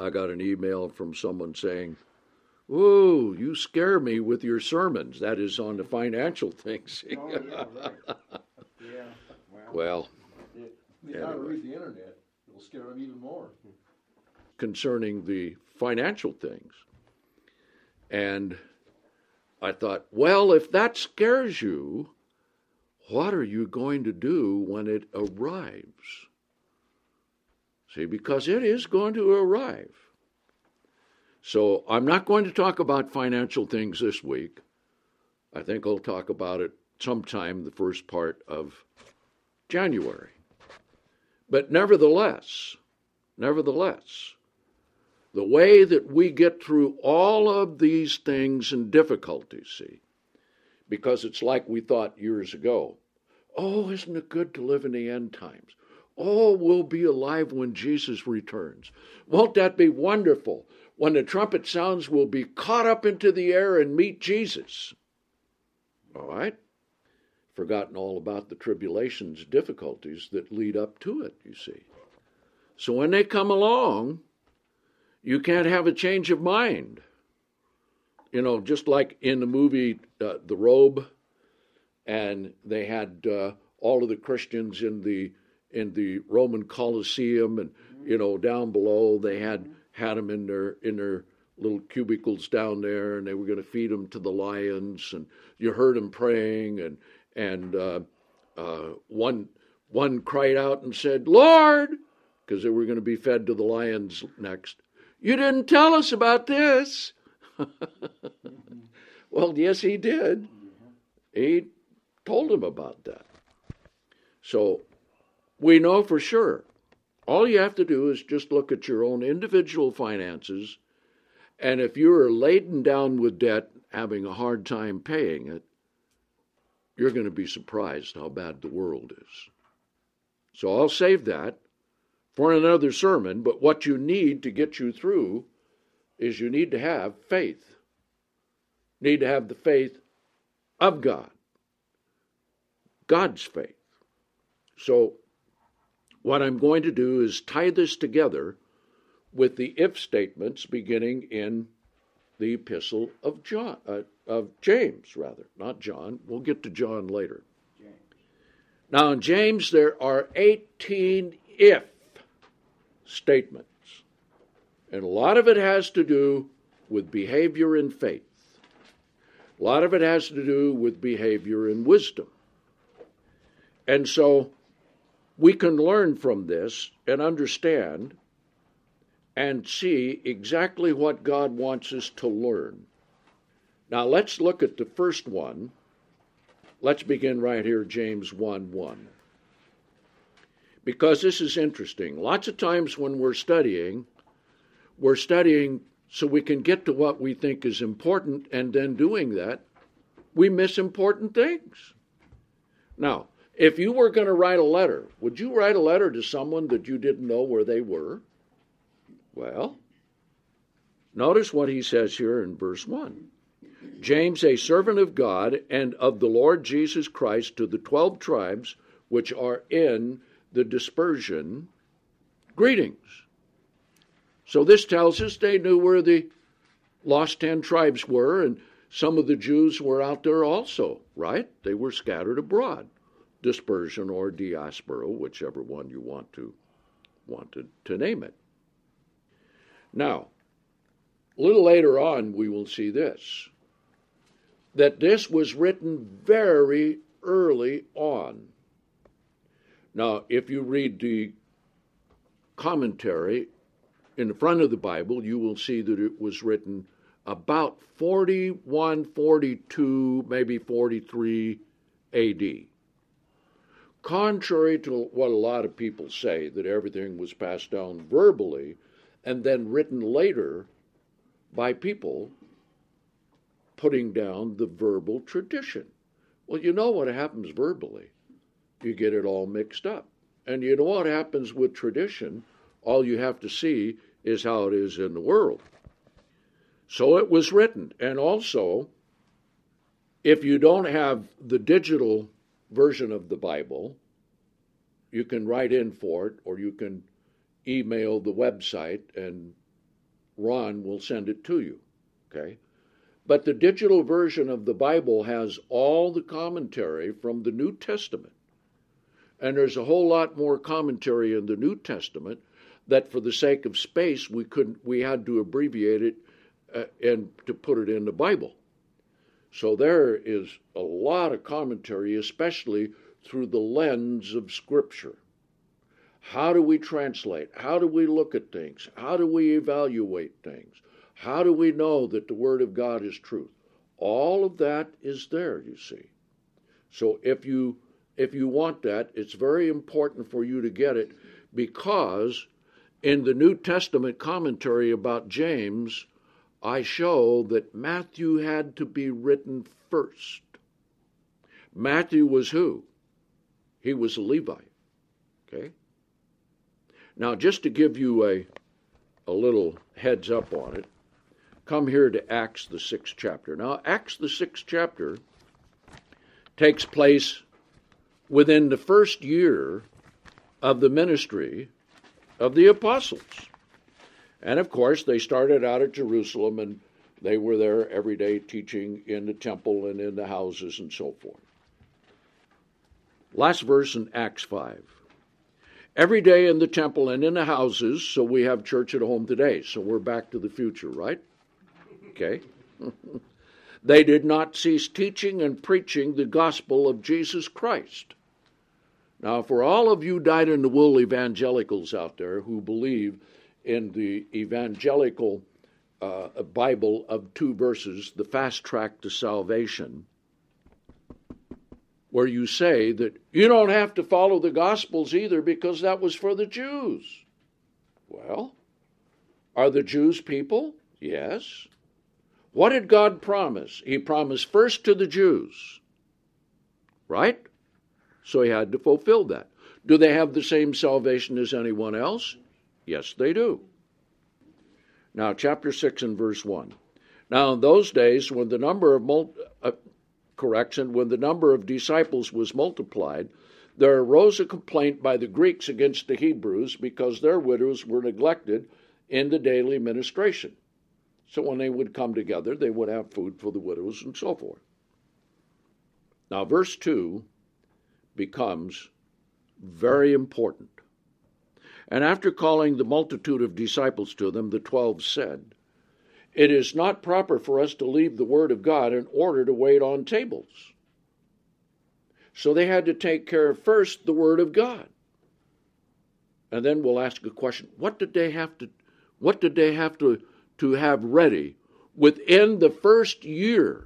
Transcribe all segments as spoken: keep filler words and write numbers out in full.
I got an email from someone saying, "Whoa, you scare me with your sermons." That is on the financial things. Oh, yeah, right. Yeah, well. Well, It, they gotta anyway. read the internet. It'll scare them even more. Concerning the financial things. And I thought, well, if that scares you, what are you going to do when it arrives? See, because it is going to arrive. So I'm not going to talk about financial things this week. I think I'll talk about it sometime the first part of January. But nevertheless, nevertheless, the way that we get through all of these things and difficulties, see, because it's like we thought years ago, oh, isn't it good to live in the end times? Oh, we'll be alive when Jesus returns. Won't that be wonderful? When the trumpet sounds, we'll be caught up into the air and meet Jesus. All right? Forgotten all about the tribulations, difficulties that lead up to it, you see. So when they come along, you can't have a change of mind. You know, just like in the movie uh, The Robe, and they had uh, all of the Christians in the in the Roman Colosseum, and you know, down below they had had them in their in their little cubicles down there, and they were going to feed them to the lions, and you heard them praying, and and uh, uh, one one cried out and said, "Lord," because they were going to be fed to the lions next. "You didn't tell us about this." Well, yes, he did. He told him about that. So we know for sure. All you have to do is just look at your own individual finances, and if you're laden down with debt, having a hard time paying it, you're going to be surprised how bad the world is. So I'll save that for another sermon, but what you need to get you through is you need to have faith. You need to have the faith of God. God's faith. So what I'm going to do is tie this together with the if statements beginning in the epistle of John, uh, of James, rather, not John. We'll get to John later. James. Now in James there are eighteen if statements. And a lot of it has to do with behavior and faith. A lot of it has to do with behavior and wisdom. And so we can learn from this and understand and see exactly what God wants us to learn. Now let's look at the first one. Let's begin right here, James one one. Because this is interesting. Lots of times when we're studying, we're studying so we can get to what we think is important, and then doing that, we miss important things. Now, if you were going to write a letter, would you write a letter to someone that you didn't know where they were? Well, notice what he says here in verse one. James, a servant of God and of the Lord Jesus Christ, to the twelve tribes which are in the dispersion, greetings. So this tells us they knew where the lost ten tribes were, and some of the Jews were out there also, right? They were scattered abroad. Dispersion or diaspora, whichever one you want to want to, to name it. Now, a little later on, we will see this, that this was written very early on. Now, if you read the commentary in the front of the Bible, you will see that it was written about forty-one, forty-two, maybe forty-three A D. Contrary to what a lot of people say, that everything was passed down verbally and then written later by people putting down the verbal tradition. Well, you know what happens verbally. You get it all mixed up. And you know what happens with tradition? All you have to see is how it is in the world. So it was written. And also, if you don't have the digital version of the Bible, you can write in for it, or you can email the website and Ron will send it to you, okay? But the digital version of the Bible has all the commentary from the New Testament. And there's a whole lot more commentary in the New Testament that for the sake of space, we couldn't, we had to abbreviate it uh, and to put it in the Bible. So there is a lot of commentary, especially through the lens of Scripture. How do we translate? How do we look at things? How do we evaluate things? How do we know that the Word of God is truth? All of that is there, you see. So if you if you want that, it's very important for you to get it, because in the New Testament commentary about James, I show that Matthew had to be written first. Matthew was who? He was a Levite. Okay? Now, just to give you a, a little heads up on it, come here to Acts, the sixth chapter. Now, Acts, the sixth chapter, takes place within the first year of the ministry of the apostles. And, of course, they started out at Jerusalem, and they were there every day teaching in the temple and in the houses and so forth. Last verse in Acts five. Every day in the temple and in the houses, so we have church at home today. So we're back to the future, right? Okay. They did not cease teaching and preaching the gospel of Jesus Christ. Now, for all of you dyed-in-the-wool evangelicals out there who believe in the evangelical uh, Bible of two verses, the fast track to salvation, where you say that you don't have to follow the Gospels either because that was for the Jews. Well, are the Jews people? Yes. What did God promise? He promised first to the Jews, right? So he had to fulfill that. Do they have the same salvation as anyone else? Yes, they do. Now, chapter six and verse one. Now, in those days, when the number of mul- uh, correction, when the number of disciples was multiplied, there arose a complaint by the Greeks against the Hebrews because their widows were neglected in the daily ministration. So when they would come together, they would have food for the widows and so forth. Now, verse two becomes very important. And after calling the multitude of disciples to them, the twelve said, "It is not proper for us to leave the word of God in order to wait on tables." So they had to take care of first the word of God. And then we'll ask a question. What did they have to what did they have to, to have ready within the first year?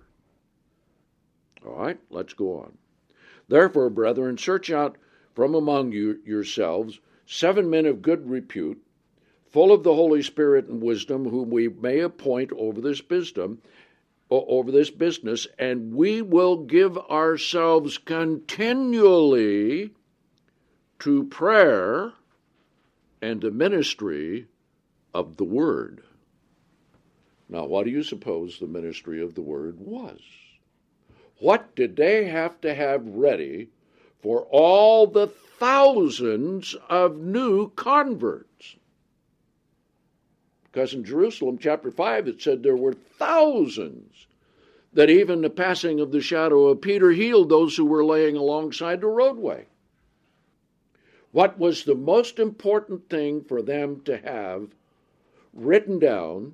All right, let's go on. Therefore, brethren, search out from among you yourselves seven men of good repute, full of the Holy Spirit and wisdom, whom we may appoint over this wisdom, over this business, and we will give ourselves continually to prayer and the ministry of the word. Now, what do you suppose the ministry of the word was? What did they have to have ready for all the thousands of new converts? Because in Jerusalem, chapter five, it said there were thousands, that even the passing of the shadow of Peter healed those who were laying alongside the roadway. What was the most important thing for them to have written down,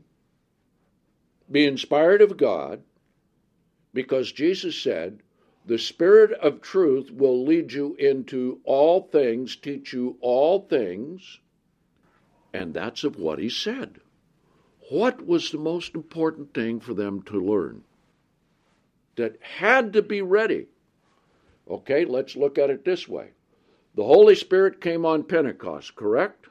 be inspired of God, because Jesus said, the Spirit of truth will lead you into all things, teach you all things, and that's of what he said. What was the most important thing for them to learn that had to be ready? Okay, let's look at it this way. The Holy Spirit came on Pentecost, correct?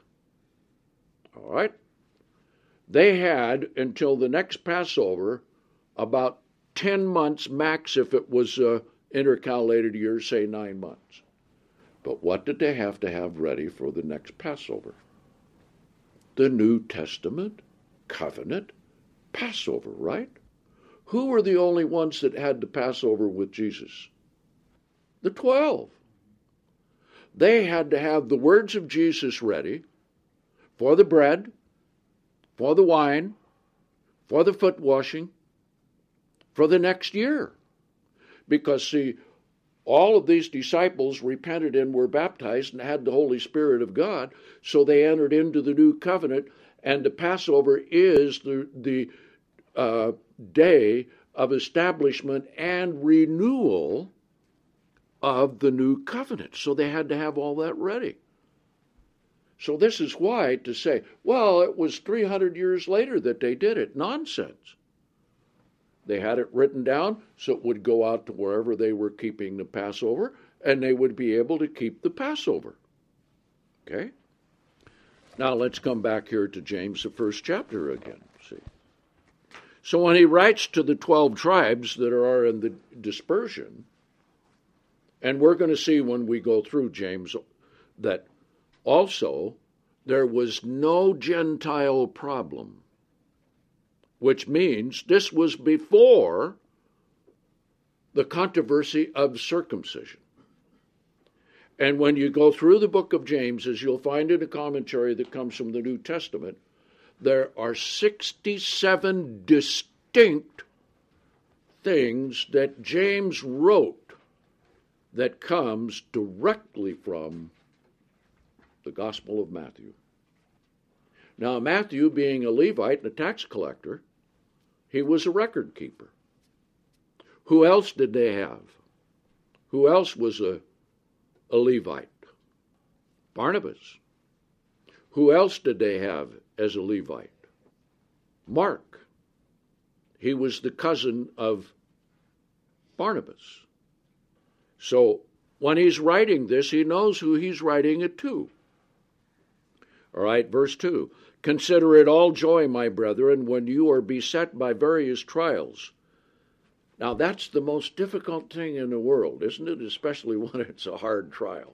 All right. They had, until the next Passover, about ten months max if it was uh, intercalated years, say nine months. But what did they have to have ready for the next Passover? The New Testament covenant Passover, right? Who were the only ones that had the Passover with Jesus? The twelve. They had to have the words of Jesus ready for the bread for the wine, for the foot washing, for the next year. Because, see, all of these disciples repented and were baptized and had the Holy Spirit of God, so they entered into the new covenant, and the Passover is the, the uh, day of establishment and renewal of the new covenant. So they had to have all that ready. So this is why to say, well, it was three hundred years later that they did it. Nonsense. They had it written down so it would go out to wherever they were keeping the Passover, and they would be able to keep the Passover. Okay? Now let's come back here to James, the first chapter again. See. So when he writes to the twelve tribes that are in the dispersion, and we're going to see when we go through James that also there was no Gentile problem, which means this was before the controversy of circumcision. And when you go through the book of James, as you'll find in a commentary that comes from the New Testament, there are sixty-seven distinct things that James wrote that comes directly from the Gospel of Matthew. Now, Matthew, being a Levite and a tax collector, he was a record keeper. Who else did they have? Who else was a, a Levite? Barnabas. Who else did they have as a Levite? Mark. He was the cousin of Barnabas. So when he's writing this, he knows who he's writing it to. All right, verse two. Consider it all joy, my brethren, when you are beset by various trials. Now, that's the most difficult thing in the world, isn't it? Especially when it's a hard trial.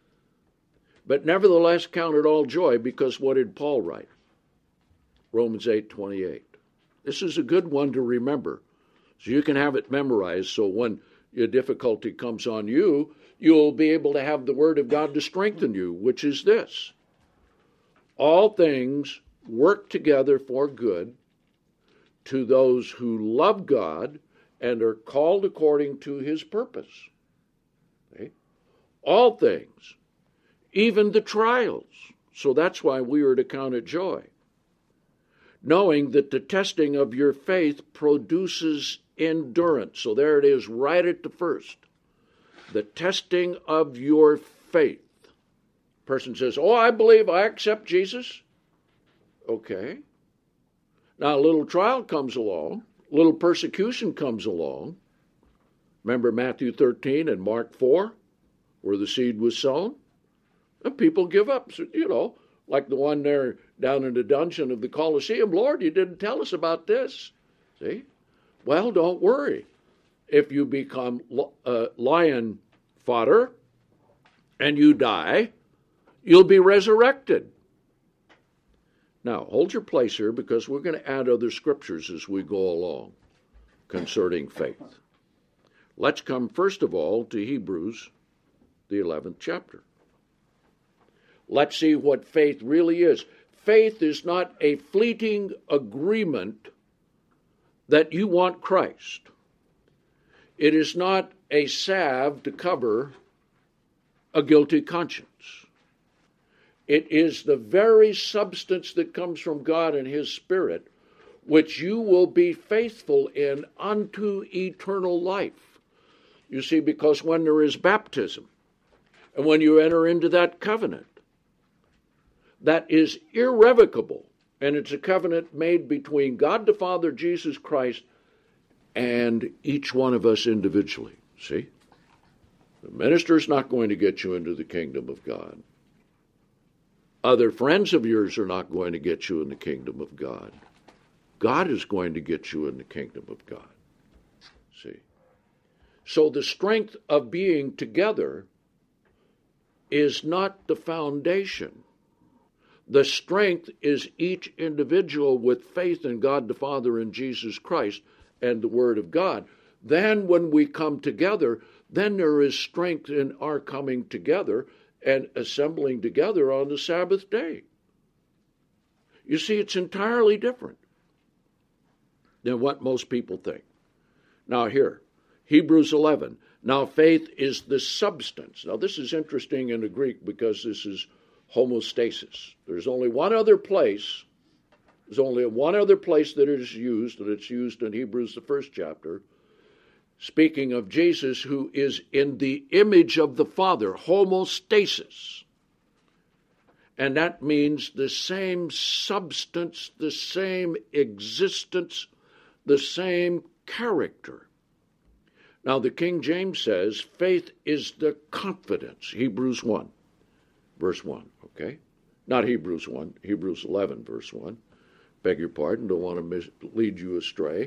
But nevertheless, count it all joy, because what did Paul write? Romans eight twenty-eight. This is a good one to remember, so you can have it memorized, so when your difficulty comes on you, you'll be able to have the Word of God to strengthen you, which is this. All things work together for good to those who love God and are called according to his purpose. Okay? All things, even the trials. So that's why we are to count it joy. Knowing that the testing of your faith produces endurance. So there it is, right at the first. The testing of your faith. Person says, oh, I believe, I accept Jesus. Okay. Now a little trial comes along, a little persecution comes along. Remember Matthew thirteen and Mark four, where the seed was sown? And people give up, you know, like the one there down in the dungeon of the Colosseum. Lord, you didn't tell us about this. See? Well, don't worry. If you become uh, lion fodder and you die, you'll be resurrected. Now, hold your place here, because we're going to add other scriptures as we go along concerning faith. Let's come first of all to Hebrews, the eleventh chapter. Let's see what faith really is. Faith is not a fleeting agreement that you want Christ. It is not a salve to cover a guilty conscience. It is the very substance that comes from God and his Spirit, which you will be faithful in unto eternal life. You see, because when there is baptism, and when you enter into that covenant, that is irrevocable, and it's a covenant made between God the Father, Jesus Christ, and each one of us individually. See? The minister's not going to get you into the kingdom of God. Other friends of yours are not going to get you in the kingdom of God. God is going to get you in the kingdom of God. See? So the strength of being together is not the foundation. The strength is each individual with faith in God the Father and Jesus Christ and the Word of God. Then when we come together, then there is strength in our coming together and assembling together on the Sabbath day. You see, it's entirely different than what most people think. Now here, Hebrews eleven. Now faith is the substance. Now this is interesting in the Greek because this is homostasis. There's only one other place, there's only one other place that it is used, and it's used in Hebrews, the first chapter, speaking of Jesus, who is in the image of the Father, homostasis. And that means the same substance, the same existence, the same character. Now, the King James says, faith is the confidence, Hebrews one, verse one, okay? Not Hebrews one, Hebrews eleven, verse one. Beg your pardon, don't want to mis- lead you astray.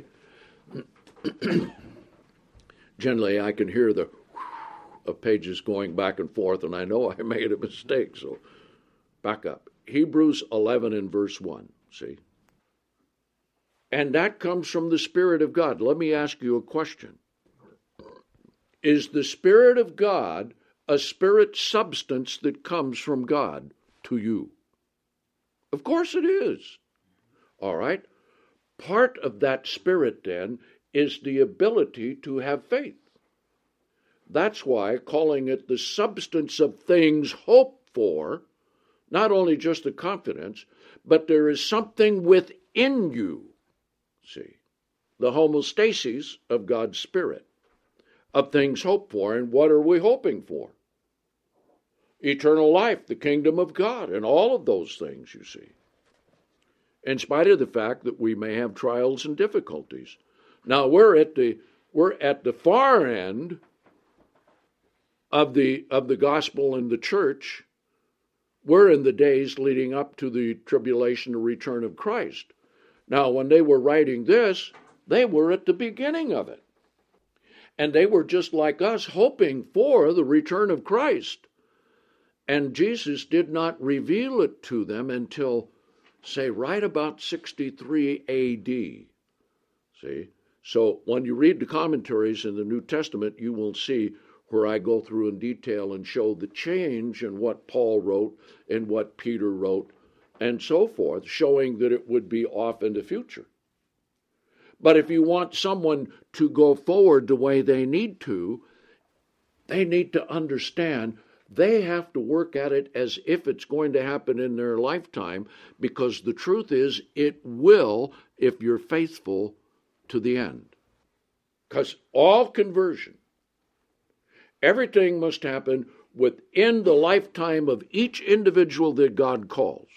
Generally, I can hear the of pages going back and forth, and I know I made a mistake, so back up. Hebrews eleven and verse one, see? And that comes from the Spirit of God. Let me ask you a question. Is the Spirit of God a spirit substance that comes from God to you? Of course it is. All right? Part of that Spirit, then, is the ability to have faith. That's why calling it the substance of things hoped for, not only just the confidence, but there is something within you, see, the homostasis of God's Spirit, of things hoped for. And what are we hoping for? Eternal life, the kingdom of God, and all of those things, you see. In spite of the fact that we may have trials and difficulties. Now we're at the we're at the far end of the of the gospel in the church. We're in the days leading up to the tribulation and return of Christ. Now, when they were writing this, they were at the beginning of it. And they were just like us, hoping for the return of Christ. And Jesus did not reveal it to them until, say, right about sixty-three A D. See? So when you read the commentaries in the New Testament, you will see where I go through in detail and show the change in what Paul wrote and what Peter wrote and so forth, showing that it would be off in the future. But if you want someone to go forward the way they need to, they need to understand they have to work at it as if it's going to happen in their lifetime, because the truth is it will if you're faithful to the end. Because all conversion, everything must happen within the lifetime of each individual that God calls.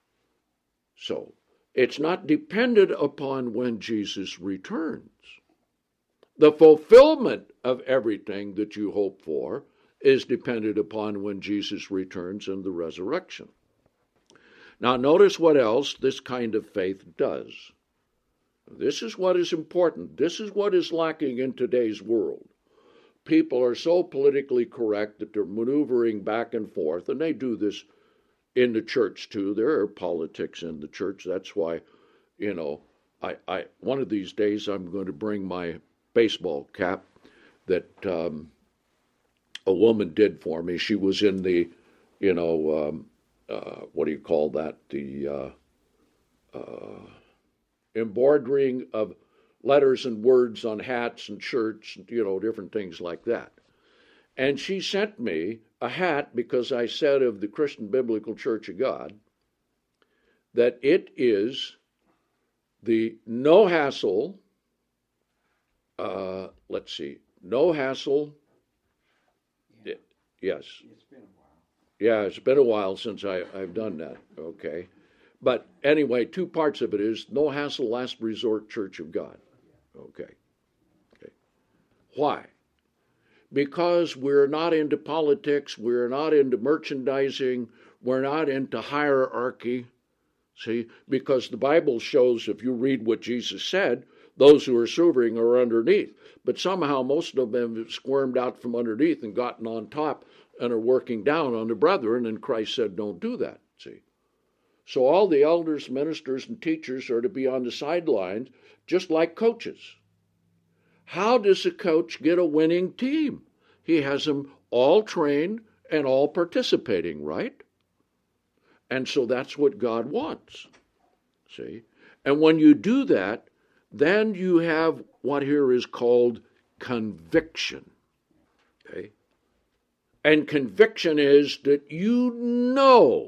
So, it's not dependent upon when Jesus returns. The fulfillment of everything that you hope for is dependent upon when Jesus returns and the resurrection. Now, notice what else this kind of faith does. This is what is important. This is what is lacking in today's world. People are so politically correct that they're maneuvering back and forth, and they do this in the church too. There are politics in the church. That's why, you know, I, I one of these days I'm going to bring my baseball cap that um, a woman did for me. She was in the, you know, um, uh, what do you call that? The uh, uh, embroidering of letters and words on hats and shirts, you know, different things like that. And she sent me a hat because I said of the Christian Biblical Church of God that it is the no hassle, uh, let's see, no hassle, Yeah. yes. It's been a while. Yeah, it's been a while since I, I've done that, okay. But anyway, two parts of it is no hassle, last resort Church of God, okay. Okay. Why? Because we're not into politics, we're not into merchandising, we're not into hierarchy, see? Because the Bible shows, if you read what Jesus said, those who are serving are underneath. But somehow most of them have squirmed out from underneath and gotten on top and are working down on the brethren, and Christ said, don't do that, see? So all the elders, ministers, and teachers are to be on the sidelines, just like coaches. How does a coach get a winning team? He has them all trained and all participating, right? And so that's what God wants. See? And when you do that, then you have what here is called conviction. Okay? And conviction is that you know,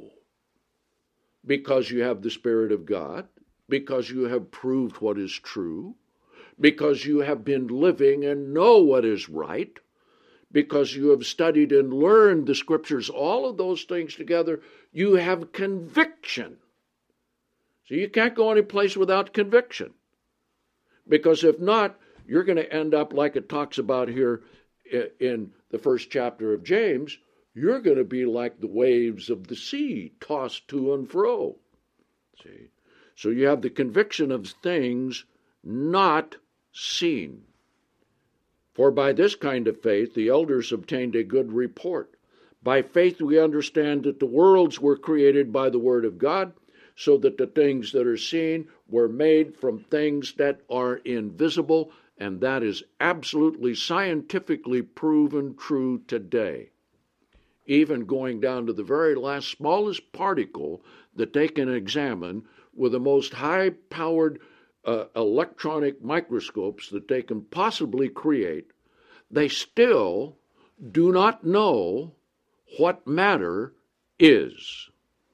because you have the Spirit of God, because you have proved what is true, because you have been living and know what is right, because you have studied and learned the Scriptures, all of those things together, you have conviction. So you can't go any place without conviction. Because if not, you're going to end up like it talks about here in the first chapter of James. You're going to be like the waves of the sea, tossed to and fro. See? So you have the conviction of things not seen. For by this kind of faith the elders obtained a good report. By faith we understand that the worlds were created by the word of God, so that the things that are seen were made from things that are invisible, and that is absolutely scientifically proven true today. Even going down to the very last smallest particle that they can examine with the most high-powered uh, electronic microscopes that they can possibly create, they still do not know what matter is.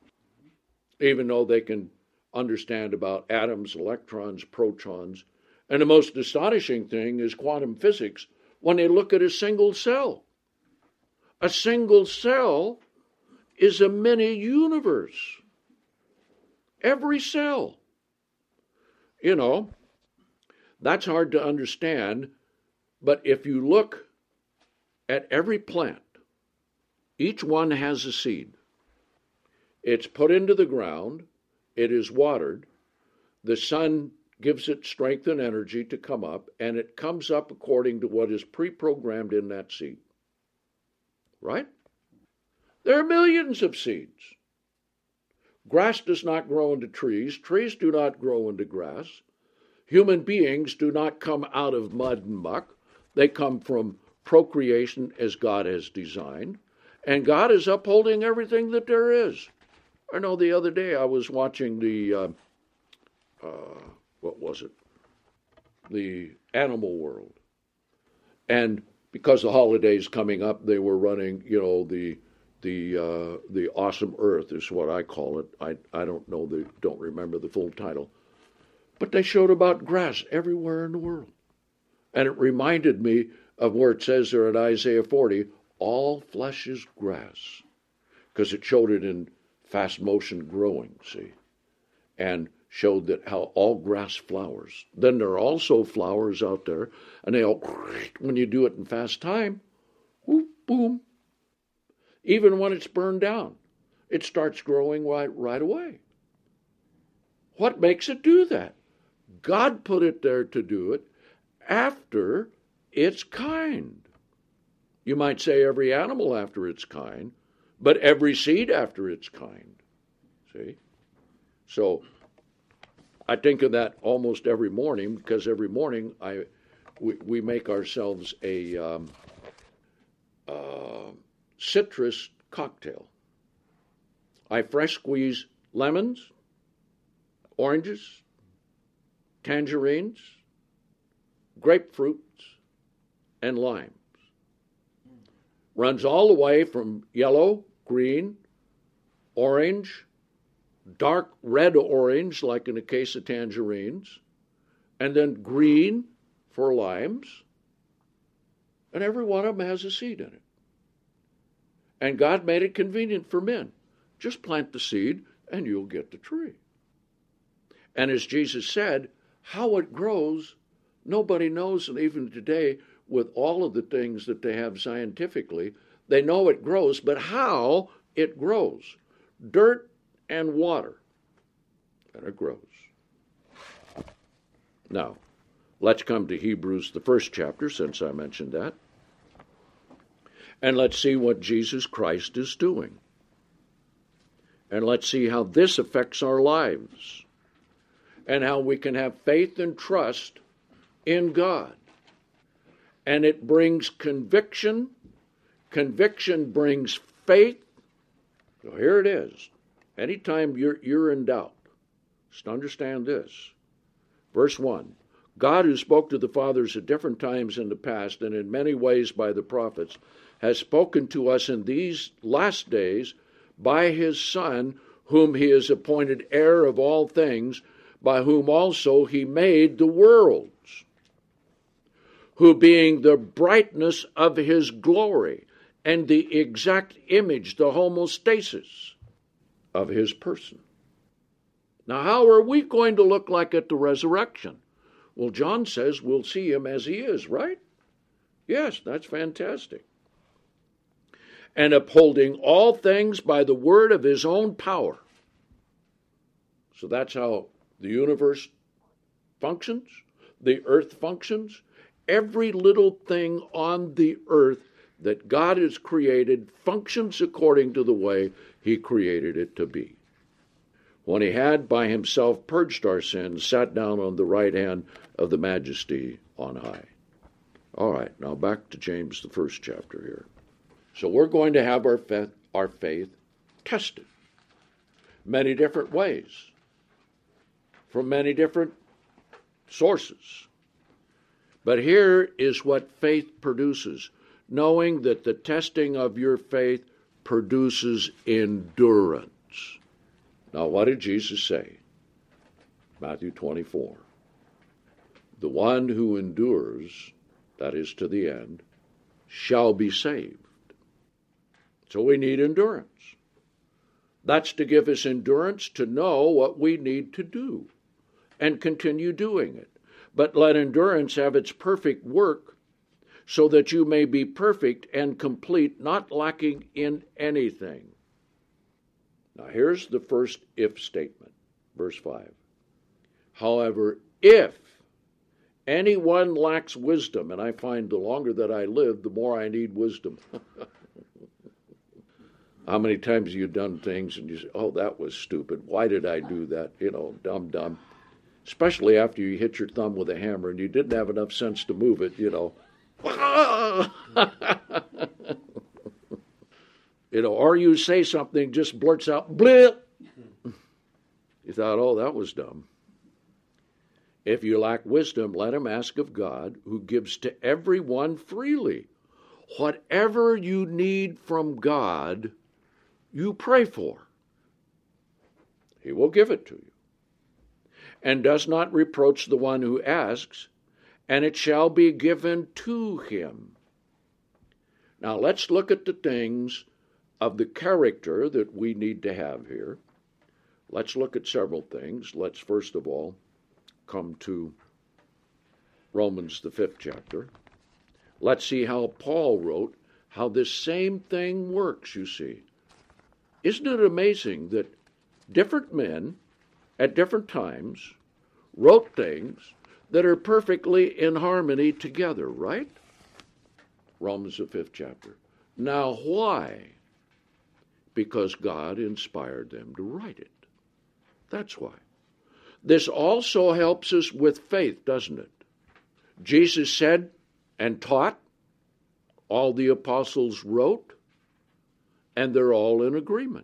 Even though they can understand about atoms, electrons, protons. And the most astonishing thing is quantum physics when they look at a single cell. A single cell is a mini universe. Every cell. You know, that's hard to understand, but if you look at every plant, each one has a seed. It's put into the ground, it is watered, the sun gives it strength and energy to come up, and it comes up according to what is pre-programmed in that seed. Right? There are millions of seeds. Grass does not grow into trees. Trees do not grow into grass. Human beings do not come out of mud and muck. They come from procreation as God has designed. And God is upholding everything that there is. I know the other day I was watching the, uh, uh, what was it? The Animal World. And because the holiday's coming up, they were running, you know, the the uh, the Awesome Earth is what I call it. I I don't know the don't remember the full title, but they showed about grass everywhere in the world, and it reminded me of where it says there in Isaiah forty, all flesh is grass, because it showed it in fast motion growing. See, and showed that how all grass flowers. Then there are also flowers out there, and they all, when you do it in fast time, whoop, boom. Even when it's burned down, it starts growing right, right away. What makes it do that? God put it there to do it after its kind. You might say every animal after its kind, but every seed after its kind. See? So I think of that almost every morning, because every morning I we, we make ourselves a um, uh, citrus cocktail. I fresh squeeze lemons, oranges, tangerines, grapefruits, and limes. Runs all the way from yellow, green, orange, dark red orange, like in the case of tangerines, and then green for limes, and every one of them has a seed in it. And God made it convenient for men. Just plant the seed, and you'll get the tree. And as Jesus said, how it grows, nobody knows, and even today, with all of the things that they have scientifically, they know it grows, but how it grows. Dirt and water, and it grows. Now, let's come to Hebrews, the first chapter, since I mentioned that, and let's see what Jesus Christ is doing. And let's see how this affects our lives, and how we can have faith and trust in God. And it brings conviction. Conviction brings faith. So here it is. Anytime you're, you're in doubt, Just understand this. Verse one, God, who spoke to the fathers at different times in the past and in many ways by the prophets, has spoken to us in these last days by his Son, whom he has appointed heir of all things, by whom also he made the worlds, who being the brightness of his glory and the exact image, the homostasis of his person. Now, how are we going to look like at the resurrection? Well, John says we'll see him as he is, right? Yes, that's fantastic. And upholding all things by the word of his own power. So that's how the universe functions, the earth functions. Every little thing on the earth that God has created functions according to the way he created it to be. When he had by himself purged our sins, sat down on the right hand of the majesty on high. All right, now back to James, the first chapter here. So we're going to have our faith, our faith tested many different ways, from many different sources. But here is what faith produces, knowing that the testing of your faith produces endurance. Now, what did Jesus say? Matthew twenty-four. The one who endures, that is to the end, shall be saved. So we need endurance. That's to give us endurance to know what we need to do and continue doing it. But let endurance have its perfect work, so that you may be perfect and complete, not lacking in anything. Now here's the first if statement, verse five. However, if anyone lacks wisdom, and I find the longer that I live, the more I need wisdom. How many times have you done things and you say, oh, that was stupid. Why did I do that? You know, dumb, dumb. Especially after you hit your thumb with a hammer and you didn't have enough sense to move it, you know. You know, or you say something, just blurts out, blip. You thought, oh, that was dumb. If you lack wisdom, let him ask of God, who gives to everyone freely. Whatever you need from God, you pray for. He will give it to you. And does not reproach the one who asks, and it shall be given to him. Now let's look at the things of the character that we need to have here. Let's look at several things. Let's first of all come to Romans, the fifth chapter. Let's see how Paul wrote, how this same thing works, you see. Isn't it amazing that different men at different times wrote things that are perfectly in harmony together, right? Romans, the fifth chapter. Now, why? Because God inspired them to write it. That's why. This also helps us with faith, doesn't it? Jesus said and taught, all the apostles wrote, and they're all in agreement.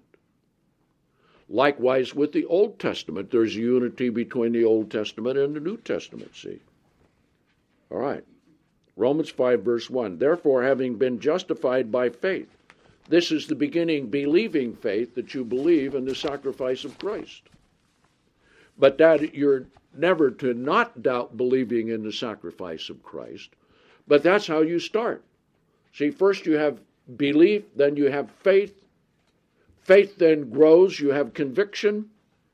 Likewise with the Old Testament, there's unity between the Old Testament and the New Testament, see? All right. Romans five, verse one. Therefore, having been justified by faith, this is the beginning, believing faith, that you believe in the sacrifice of Christ. But that you're never to not doubt believing in the sacrifice of Christ, but that's how you start. See, first you have belief, then you have faith. Faith then grows, you have conviction.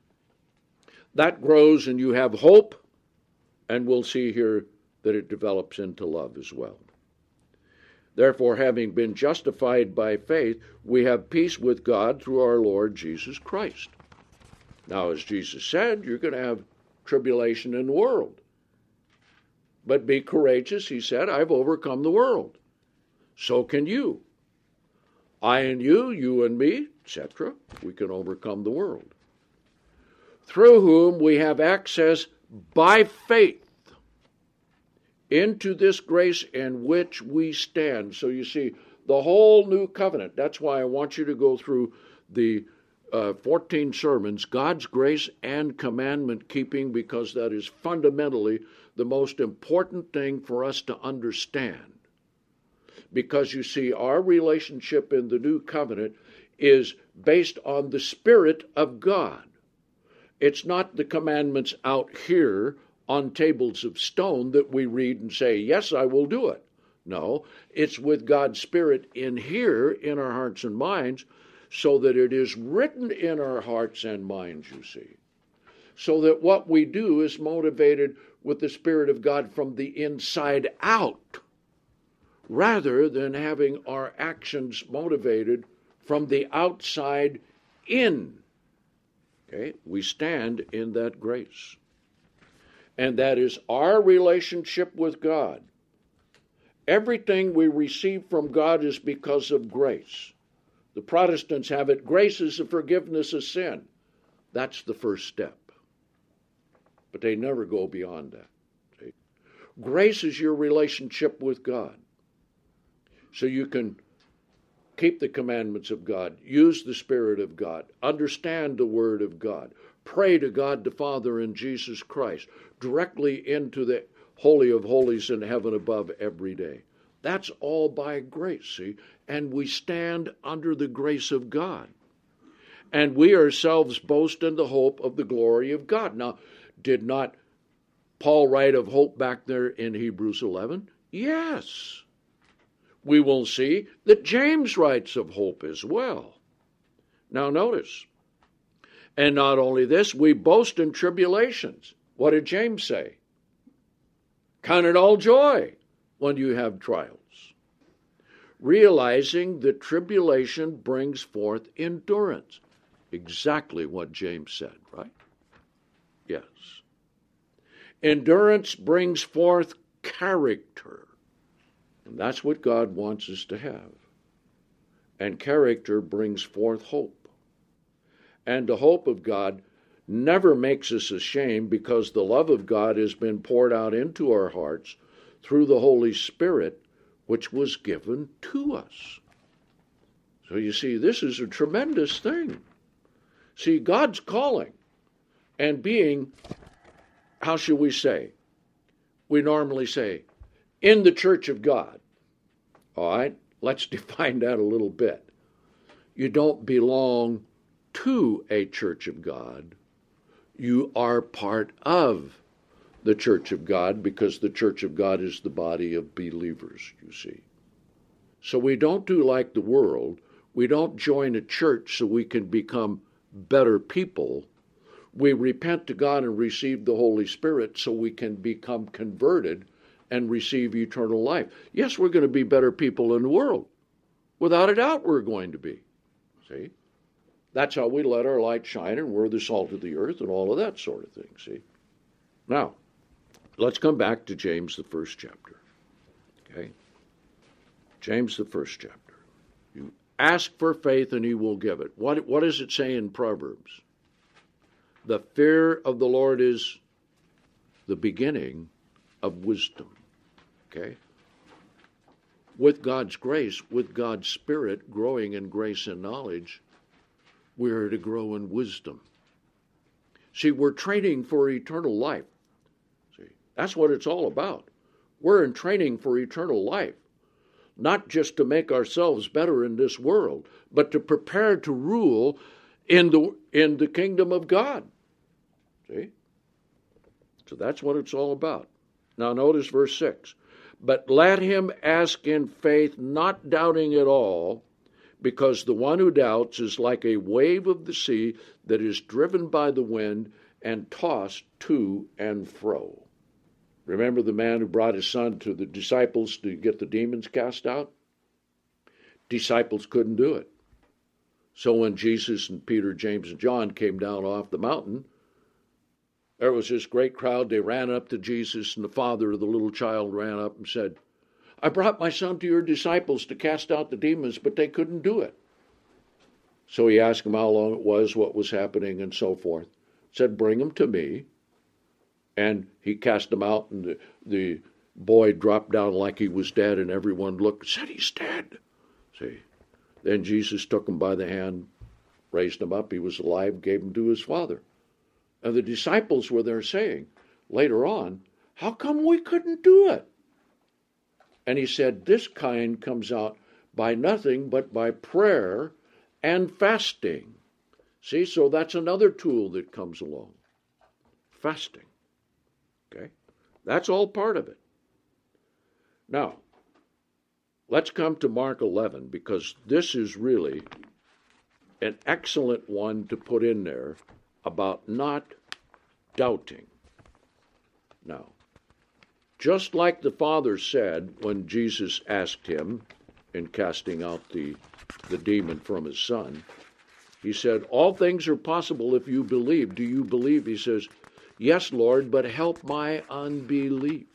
That grows and you have hope, and we'll see here that it develops into love as well. Therefore, having been justified by faith, we have peace with God through our Lord Jesus Christ. Now, as Jesus said, you're going to have tribulation in the world. But be courageous, he said, I've overcome the world. So can you. I and you, you and me, et cetera, we can overcome the world. Through whom we have access by faith into this grace in which we stand. So you see, the whole new covenant, that's why I want you to go through the uh, fourteen sermons, God's grace and commandment keeping, because that is fundamentally the most important thing for us to understand. Because you see, our relationship in the new covenant is based on the Spirit of God. It's not the commandments out here on tables of stone that we read and say, yes, I will do it. No, it's with God's Spirit in here in our hearts and minds, so that it is written in our hearts and minds, you see. So that what we do is motivated with the Spirit of God from the inside out, rather than having our actions motivated from the outside in. Okay? We stand in that grace. And that is our relationship with God. Everything we receive from God is because of grace. The Protestants have it, grace is the forgiveness of sin. That's the first step. But they never go beyond that. See? Grace is your relationship with God. So you can keep the commandments of God, use the Spirit of God, understand the Word of God, pray to God the Father and Jesus Christ directly into the Holy of Holies in heaven above every day. That's all by grace, see? And we stand under the grace of God. And we ourselves boast in the hope of the glory of God. Now, did not Paul write of hope back there in Hebrews eleven? Yes. We will see that James writes of hope as well. Now notice, and not only this, we boast in tribulations. What did James say? Count it all joy when you have trials. Realizing that tribulation brings forth endurance. Exactly what James said, right? Yes. Endurance brings forth character. And that's what God wants us to have. And character brings forth hope. And the hope of God never makes us ashamed, because the love of God has been poured out into our hearts through the Holy Spirit, which was given to us. So you see, this is a tremendous thing. See, God's calling and being, how should we say? We normally say, in the church of God. All right, let's define that a little bit. You don't belong to a church of God. You are part of the church of God, because the church of God is the body of believers, you see. So we don't do like the world. We don't join a church so we can become better people. We repent to God and receive the Holy Spirit so we can become converted and receive eternal life. Yes, we're going to be better people in the world. Without a doubt, we're going to be. See? That's how we let our light shine, and we're the salt of the earth and all of that sort of thing, see? Now, let's come back to James, the first chapter. Okay? James, the first chapter. You ask for faith and he will give it. What, what does it say in Proverbs? The fear of the Lord is the beginning of wisdom. Okay? With God's grace, with God's Spirit growing in grace and knowledge, we are to grow in wisdom. See, we're training for eternal life. See, that's what it's all about. We're in training for eternal life, not just to make ourselves better in this world, but to prepare to rule in the in the kingdom of God. See? So that's what it's all about. Now notice verse six. But let him ask in faith, not doubting at all, because the one who doubts is like a wave of the sea that is driven by the wind and tossed to and fro. Remember the man who brought his son to the disciples to get the demons cast out? Disciples couldn't do it. So when Jesus and Peter, James, and John came down off the mountain, there was this great crowd. They ran up to Jesus, and the father of the little child ran up and said, I brought my son to your disciples to cast out the demons, but they couldn't do it. So he asked them how long it was, what was happening, and so forth. Said, bring them to me. And he cast them out, and the, the boy dropped down like he was dead, and everyone looked and said, he's dead. See? Then Jesus took him by the hand, raised him up, he was alive, gave him to his father. And the disciples were there saying, later on, how come we couldn't do it? And he said, this kind comes out by nothing but by prayer and fasting. See, so that's another tool that comes along. Fasting. Okay? That's all part of it. Now, let's come to Mark eleven, because this is really an excellent one to put in there about not doubting. Now, just like the Father said when Jesus asked him in casting out the, the demon from his son, he said, all things are possible if you believe. Do you believe? He says, yes, Lord, but help my unbelief.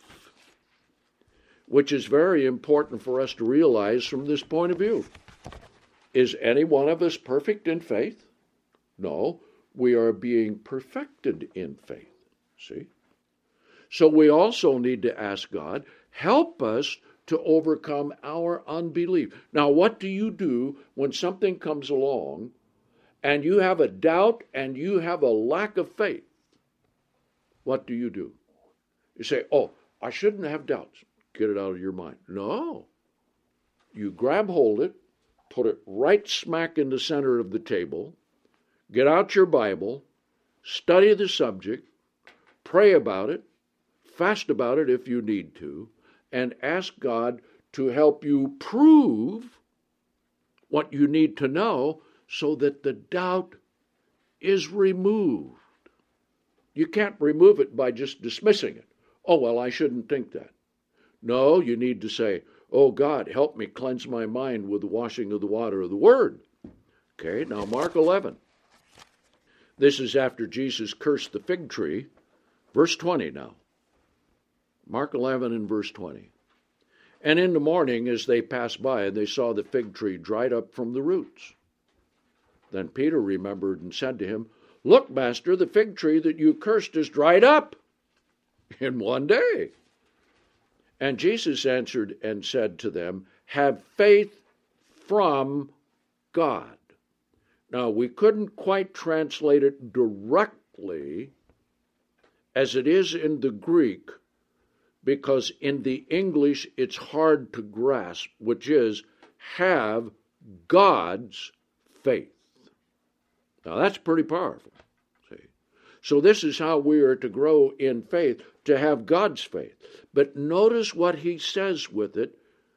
Which is very important for us to realize from this point of view. Is any one of us perfect in faith? No, we are being perfected in faith. See? So we also need to ask God, help us to overcome our unbelief. Now, what do you do when something comes along and you have a doubt and you have a lack of faith? What do you do? You say, oh, I shouldn't have doubts. Get it out of your mind. No. You grab hold of it, put it right smack in the center of the table, get out your Bible, study the subject, pray about it, fast about it if you need to, and ask God to help you prove what you need to know so that the doubt is removed. You can't remove it by just dismissing it. Oh, well, I shouldn't think that. No, you need to say, oh, God, help me cleanse my mind with the washing of the water of the Word. Okay, now Mark eleven. This is after Jesus cursed the fig tree. Verse twenty now. Mark eleven and verse twenty. And in the morning, as they passed by, they saw the fig tree dried up from the roots. Then Peter remembered and said to him, look, Master, the fig tree that you cursed is dried up in one day. And Jesus answered and said to them, have faith from God. Now, we couldn't quite translate it directly as it is in the Greek, because in the English it's hard to grasp, which is have God's faith. Now, that's pretty powerful. See? So this is how we are to grow in faith, to have God's faith. But notice what he says with it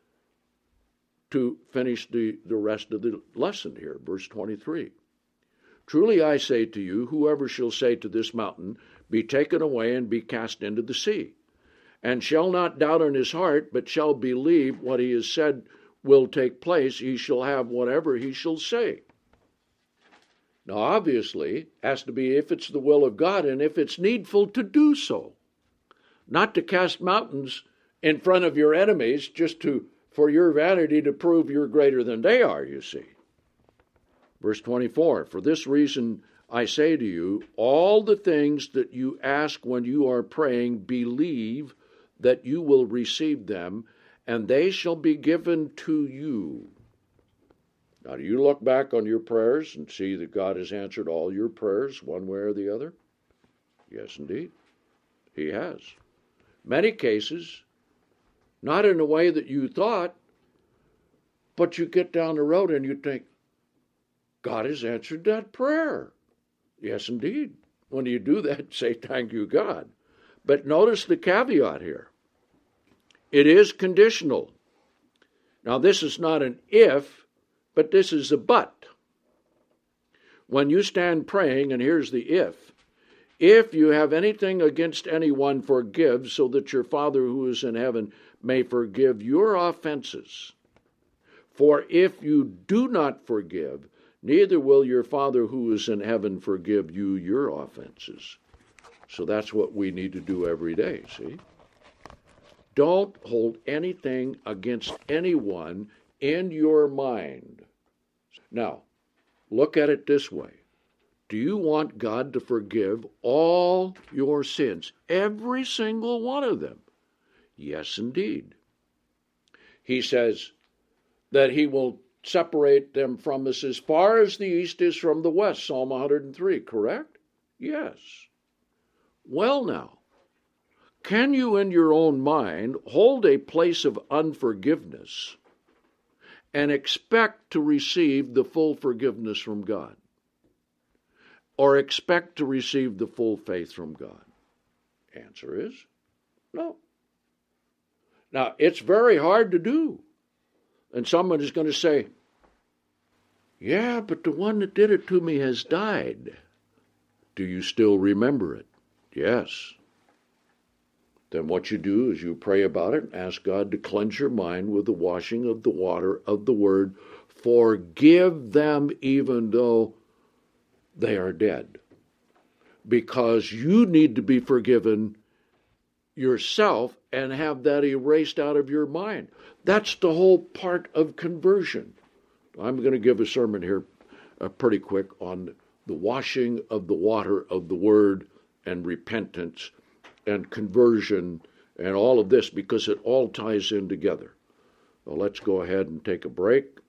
to finish the, the rest of the lesson here, verse twenty-three. Truly I say to you, whoever shall say to this mountain, be taken away and be cast into the sea, and shall not doubt in his heart, but shall believe what he has said will take place, he shall have whatever he shall say. Now, obviously, has to be if it's the will of God and if it's needful to do so. Not to cast mountains in front of your enemies just to for your vanity to prove you're greater than they are, you see. Verse twenty-four, for this reason I say to you, all the things that you ask when you are praying, believe that you will receive them, and they shall be given to you. Now, do you look back on your prayers and see that God has answered all your prayers one way or the other? Yes, indeed. He has. Many cases, not in the way that you thought, but you get down the road and you think, God has answered that prayer. Yes, indeed. When you do that, say, thank you, God. But notice the caveat here. It is conditional. Now, this is not an if, but this is a but. When you stand praying, and here's the if, if you have anything against anyone, forgive, so that your Father who is in heaven may forgive your offenses. For if you do not forgive, neither will your Father who is in heaven forgive you your offenses. So that's what we need to do every day, see? Don't hold anything against anyone in your mind. Now, look at it this way. Do you want God to forgive all your sins? Every single one of them? Yes, indeed. He says that he will separate them from us as far as the east is from the west, Psalm one hundred three, correct? Yes. Well now, can you in your own mind hold a place of unforgiveness and expect to receive the full forgiveness from God? Or expect to receive the full faith from God? Answer is no. Now, it's very hard to do. And someone is going to say, yeah, but the one that did it to me has died. Do you still remember it? Yes. Then what you do is you pray about it and ask God to cleanse your mind with the washing of the water of the Word. Forgive them even though they are dead. Because you need to be forgiven yourself and have that erased out of your mind. That's the whole part of conversion. I'm going to give a sermon here uh, pretty quick on the washing of the water of the Word and repentance and conversion and all of this, because it all ties in together. Well, let's go ahead and take a break.